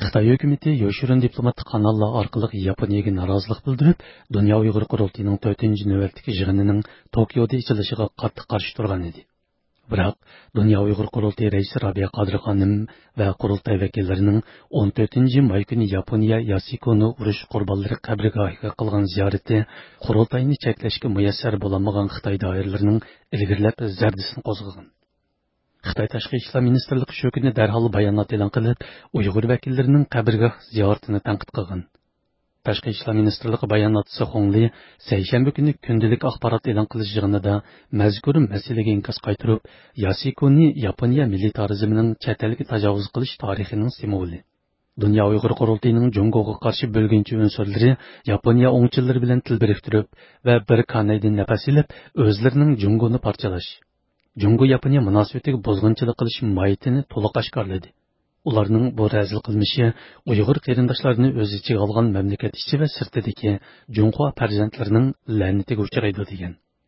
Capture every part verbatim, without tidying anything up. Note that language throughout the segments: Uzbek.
Xitoy hukumatı yoshurun diplomatik kanallar orqali Yaponiyaga norozilik bildirib, Dunyo Uyg'ur qurultiyining to'rtinchi navbatdagi yig'inining Tokioda echilishiga qattiq qarshi turgan edi. Biroq Dunyo Uyg'ur qurultiyi raisi Rabiya Qadri xonim va qurultay vakillarining o'n to'rtinchi may kuni Yaponiya Yasukuni urush qurbonlari qabrgohiga qilgan ziyorati qurultayni cheklashga muyassar bo'lmagan Xitoy doiralarining ilgirlab zardisini qo'zg'agan. Xitoy Tashqi ishlar ministrligi shu kuni darhol bayonot e'lon qilib, Uyg'ur vakillarining qabrgoh ziyoratini tanqid qilgan. Tashqi ishlar ministrligi bayonotchisi Xongli seshanba kuni kundalik axborot e'lon qilish yig'inida mazkur masalaga inkos qaytarib, Yasukuni Yaponiya militarizmining chet elga tajovuz qilish tarixining simvoli. Dunyo Uyg'ur qurultiyining Jungoga qarshi bo'lgunchi unsurlari Yaponiya o'ngchilari bilan til biriktirib va bir kanaydan nafas ilib, o'zlarining Jungoni parchalash, Jungo Yaponiya munosabatiga bozg'unchilik qilish moyitini to'liq oshkorladi. Ularning bu razil qilmishi Uyg'ur qarindoshlarini o'z ichiga olgan mamlakat ichi va sirtidagi Jungo farzandlarining la'natiga uchraydi degan.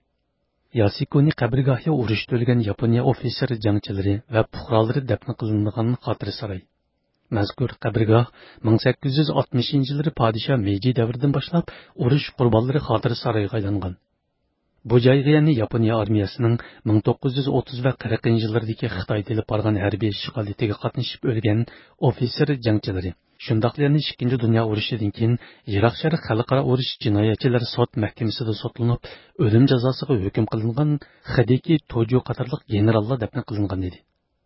Yasukuni qabrgohi urushda o'lgan Yaponiya ofitser jangchilari va fuqarolari dafn qilingan xotira saroy. Mazkur qabrgoh ming sakkiz yuz oltmishinchi yillar podshoh Meiji davridan boshlab urush qurbonlari xotira saroyiga aylangan. Bu joyga yana Yaponiya armiyasining ming to'qqiz yuz o'ttiz va qirqinchi yillardagi Xitoy tilib borgan harbiy ishg'oliyatiga qatnashib o'lgan ofitser jangchilari. Shundaqlarni ikkinchi dunyo urushidan keyin Iroq Sharq xalqaro urush jinoyatchilar sud mahkamasida sudlanib, o'lim jazosiga hukm qilingan Xideki Tojo qatorliq generallar dafn qilingan edi.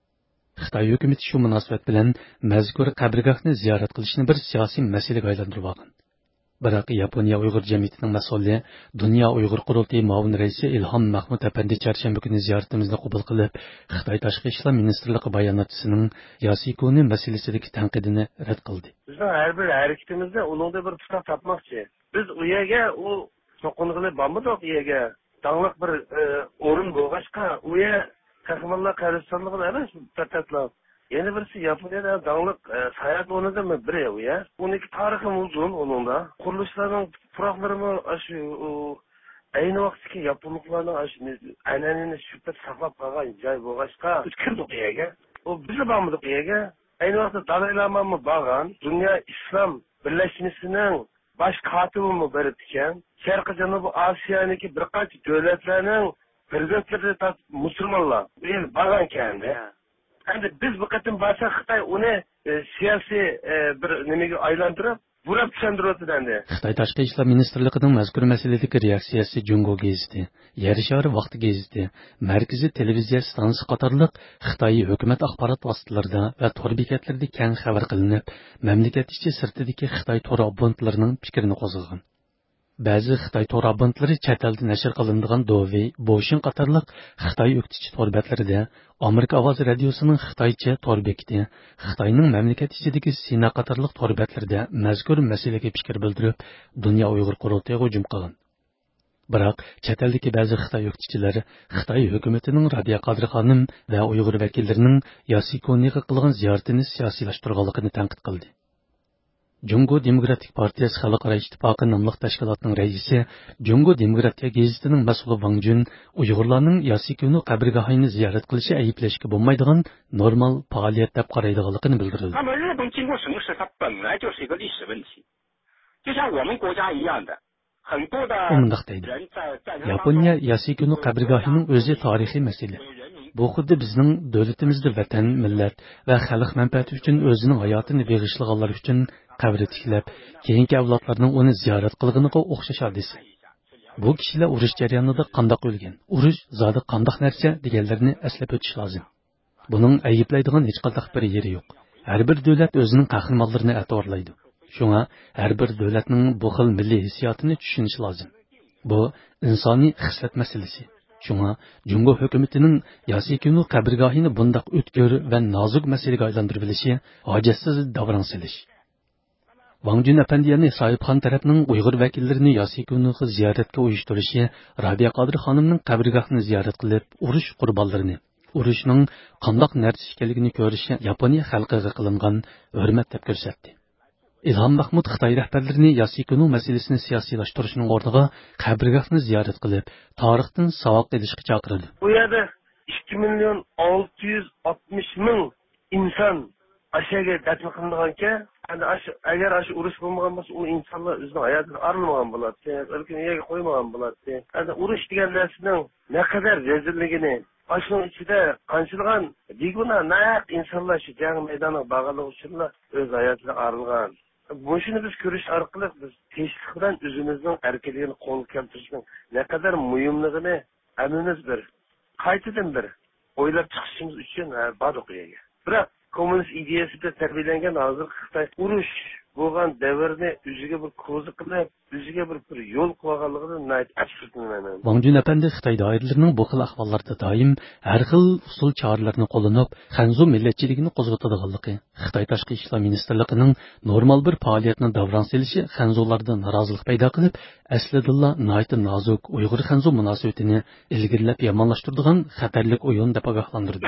Xitoy hukumatı shu munosabat bilan mazkur qabrgohni ziyorat qilishni bir siyosiy masalaga aylantirib olgan. Biroq Yaponiya Uyg'ur jamiyatining mas'uli Dunyo Uyg'ur qurultiyi muavin raisi Ilhom Mahmud apandi chorshanba kuni ziyoratimizni qabul qilib, Xitoy Tashqi ishlar ministrligi bayonotchisining Yasukuni masalasidagi tanqidini rad qildi. Bizning har bir harakatimizda uningda bir tutab topmoqchi. Biz u yerga u so'qinig'ini bormidik, u yerga dangliq bir o'rin bo'lg'achqa, u yer Kahramonlar qabristoniga emas, tatatlar. Yeni birisi Yaponiyada dağlık e, sayahat oynadı mı biri o ya. on iki tarixi uzun onun da. Kuruluşların turakları mı aşı o aynı vaktiki Japonluların aşı ananını şüphet saklap kalan cay boğaçka ütkürdük yege. O bizi bağımlık yege. Aynı vakti Dalai Lama mı bağlan, Dünya İslam Birleşmesi'nin baş katibi mi verirken, Şarkı Canubu Asya'daki birkaç devletlerinin prezidentleri de Müslümanlar. Yani bağlan kendi. Endi biz bu qatim barcha Xitoy uni e, siyosiy e, bir nimaga aylantirib, burab tushuntiryapti endi. Xitoy Tashqi ishlar ministrligining mazkur masaladagi reaksiyasi Jungo gazeti, Yer shari vaqti gazeti, markaziy televiziya stansiyasi qatorliq Xitoy hukumat axborot vositalarida va tor bekatlarda keng xabar qilinib, mamlakat ichi sirtidagi Xitoy tor abonentlarining fikrini qo'zg'agan. Ba'zi Xitoy tor abonentlari chet elda nashr qilinadigan Dovey, Boshin qatorliq Xitoy o'qitish tor betlarida Amerika ovoz radiosining Xitoycha tor bekiti, Xitoyning mamlakat ichidagi Sina qatorliq tor betlarida mazkur masalaga fikr bildirib, Dunyo Uyg'ur qurultiyiga hujum qilgan. Biroq chet eldagi ba'zi Xitoy o'qituvchilari Xitoy hukumatining Rabiya Qadri xonim va Uyg'ur vakillarining Yasukuniga qilgan ziyoratini siyosiylashtirganligini tanqid qildi. Jungo Demokratik Partiyasi Xalqaro ittifoqi nomli tashkilotning raisi, Jungo Demokratiya gazetining mas'uli Wang Jun Uyg'urlarning Yasukuni qabrgohini ziyorat qilishi ayblashga bo'lmaydigan normal faoliyat deb qaraydiganligini bildirdi. Undaq deydi. Yaponiya Yasukuni qabrgohining o'zi tarixiy masala. Bu xuddi bizning davlatimizda vatan, millat va xalq manfaati uchun o'zining hayotini beg'ishlaganlar uchun qabri tiklab, keyingi avlodlarning uni ziyorat qilganiga o'xshash hodisa. Bu kishilar urush jarayonida qandoq o'lgan, urush zodi qandoq narsa deganlarni eslab o'tish lozim. Buning ayiblaydigan hech qanday bir yeri yo'q. Har bir davlat o'zining qahramonlarini e'tiborlaydi. Shunga har bir davlatning bu xil milliy hissiyotini tushunish lozim. Bu insoniy xislat masalasi. Shunga Jungo hukumatining Yasukuni qabrgohini bundoq o'tkir va nozik masalaga aylantirib bilishi hojatsiz davron silish. Wang Jun apandiyani Soyibxon tarafning Uyg'ur vakillarini Yasukuniga ziyoratga uyushtirishi, Rabiya Qadri xonimning qabrgohini ziyorat qilib, urush qurbonlarini, urushning qandoq narsa ekanligini ko'rishi Yaponiya xalqiga qilingan hurmat deb ko'rsatdi. Ilhom Mahmud Xitoy rahbarlarini Yasukuni masalasini siyosiylashtirishning o'rniga qabrgohni ziyorat qilib, tarixdan savoq olishga chaqirdi. Bu yerda ikki million olti yuz oltmish ming inson aşaga dafn qilinganki, endi agar aşı urush bo'lmagan bo'lsa, u insonlar o'zining hayotini arlamagan bo'ladi, erkin yerga qo'ymagan bo'ladi. Endi urush degan narsaning naqadar rezilligini, aşının ichida qanchilgan beguna naq insonlar shu jang maydoniga borganligi uchun o'z hayotini arlgan. Boşunu biz görüş arqılı biz teşvik bilan özümüzün erkeliğini qo'lga keltirishning ne kadar mühimligini emimiz bir, qaytadan bir o'ylab chiqishimiz uchun badiq yerga. Biroq kommunist ideyasida tarbiyalangan hozir Xitoy urush bo'lgan davrni o'ziga bir ko'zi qilib, o'ziga bir bir yo'l qo'yganligini afsuslanman. Wang Jun apandi Xitoy doiralarining bu xil ahvollarda doim har xil usul choralarni qo'llanib, Xanzu millatchiligini qo'zg'atadiganligi, Xitoy tashqi ishlar ministrligining normal bir faoliyatni davron selishi Xanzularda norozilik paydo qilib, aslida nayt nozuk Uyg'ur Xanzu munosabatini ilgirlab yomonlashtiradigan xatarlik o'yin deb ogohlantirdi.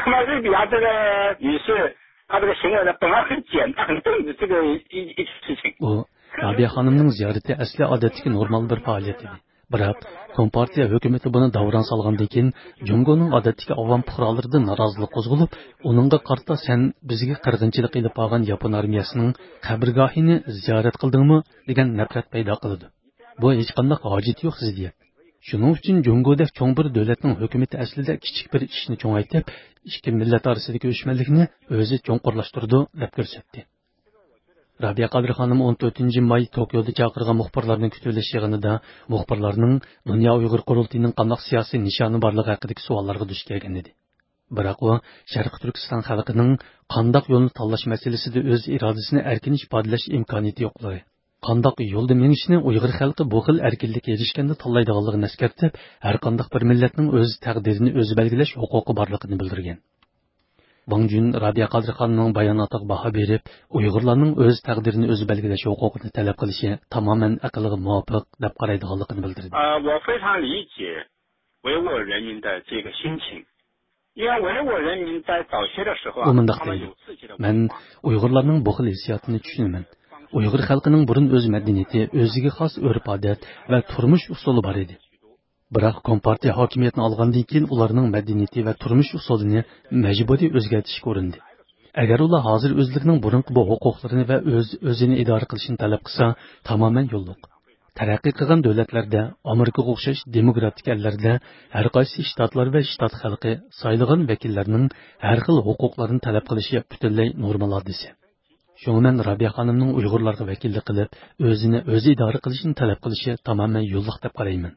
他这个行为呢，本来很简单、很正的这个一一事情。 Bu Rabiya xonimning ziyorati asli odatdagi normal bir faoliyat edi. Biroq Kompartiya hukumati buni davron solgandan keyin Jungoning odatdagi avom fuqarolaridan norozilik qo'zg'alib, uningga qarta sen bizga qirg'inchilik qilib olgan Yapon armiyasining qabrgohini ziyorat qildingmi degan nafrat paydo qildi. Bu hech qanday hojat yo'q ziddiyat. Shuning uchun Jungodek cho'ng bir davlatning hukumati aslida kichik bir ishni cho'ngaytib, ikki millat orasidagi o'shmanlikni o'zi cho'nqurlashtirdi deb ko'rsatdi. Rabiya Qadir xonim o'n to'rtinchi may Tokioda chaqirgan muxbirlarning kutilish yig'inida muxbirlarning Dunyo Uyg'ur qurultiyining qanday siyosiy nishoni borligi haqidagi savollarga duch kelgan edi. Biroq u Sharq Turkiston xalqining qanday yo'lni tanlash masalasida o'z irodasini erkin ifodalash imkoniyati yo'qligi, qanday yo'lda menishni Uyg'ur xalqi bu xil erkinlikka erishganda tanlaydiganligini eskartib, har qanday bir millatning o'z taqdirini o'zi belgilash huquqi borligini bildirgan. Wang Jun Rabiya Qadir xonning bayonotiga baho berib, Uyg'urlarning o'z taqdirini o'zi belgilash huquqini talab qilishi tamoman aqlga muvofiq deb qaraydiganligini bildirdi. 呃，我非常理解维吾尔人民的这个心情，因为维吾尔人民在早些的时候啊，他们有自己的。 Men Uyg'urlarning bu xil hissiyotini tushunaman. Uyg'ur xalqining burun o'z madaniyati, o'ziga xos urf-odat va turmush usuli bor edi. Biroq Kompartiya hokimiyatni olgandan keyin ularning madaniyati va turmush usulini majburiy o'zgartirishga urindi. Agar ular hozir o'zlarining burunqi bu huquqlarini va o'z o'zini idora qilishini talab qilsa, tamoman yo'lliq. Taraqqiy qilgan davlatlarda, Amerikaga o'xshash demokratik ellarda har qaysi shtatlar va shtat xalqi saylagan vakillarning har xil huquqlarini talab qilishi butunlay normal hodisa. Shuningdek, Rabiya xonimning Uyg'urlarga vakillik qilib, o'zini o'zi idora qilishini talab qilishi tamoman yo'lliq deb qarayman.